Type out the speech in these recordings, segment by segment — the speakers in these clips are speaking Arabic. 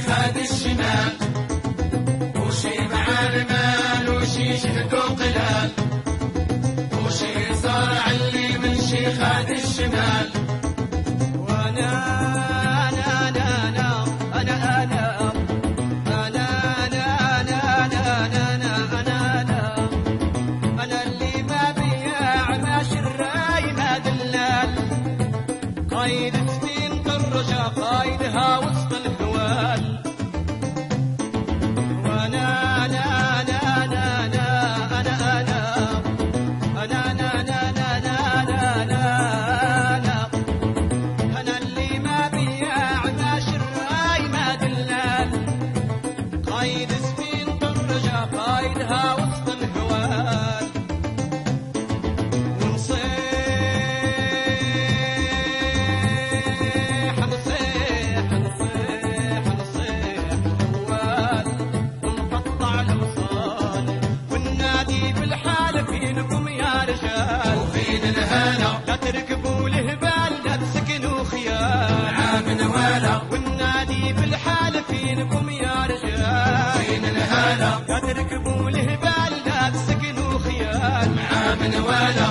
خاد الشمال، وشي مع المال وشي شهد وقلال، وشي صار علي من شي خاد الشمال. وانا انا انا انا انا انا انا انا انا انا انا انا اللي ما بياع ما شراي ما دلال، قايد سنين طرجة قايدها وسط الهوال. وانا انا انا انا انا انا انا انا انا انا انا انا اللي ما بياع ما شراي ما دلال، قايد سنين طرجة قايدها وسط الهوال. وفين الهلا لا تركبوا الهبال لا تسكنوا خيال، عامل ولا والنادي بالحال فينكم يا رجال. وفين الهلا لا تركبوا الهبال لا تسكنوا خيال، عامل ولا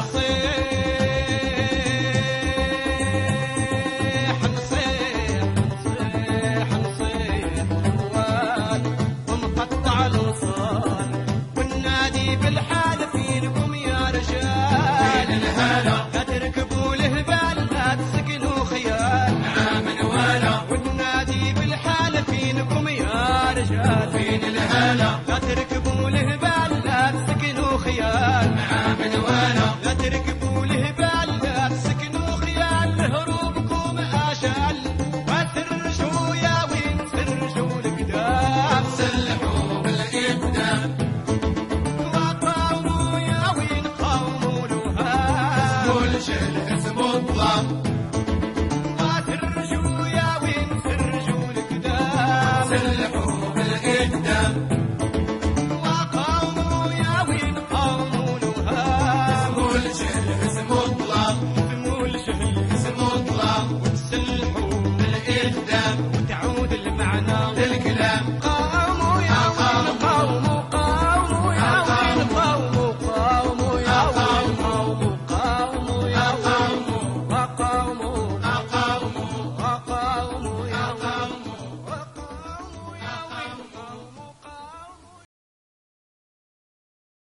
نصيح نصيح نصيح نصيح وال ونقطع الوصال، والنادي بالحال فينكم يا رجال. الهلا لا تركبوا الهبال لا تسكنوا خيال، عامل ولا والنادي بالحال فينكم يا رجال. وفين الهلا لا تركبوا الهبال لا تسكنوا خيال، عامل ولا لا تركبوا الهبال لا تسكنوا خيال. هروبكم آشال ما ترجعوا يا وين ترجعوا القدام، سلحوا بالإقدام وقاوموا يا وين قاوموا الوهام. كل شيء الحزب الظلام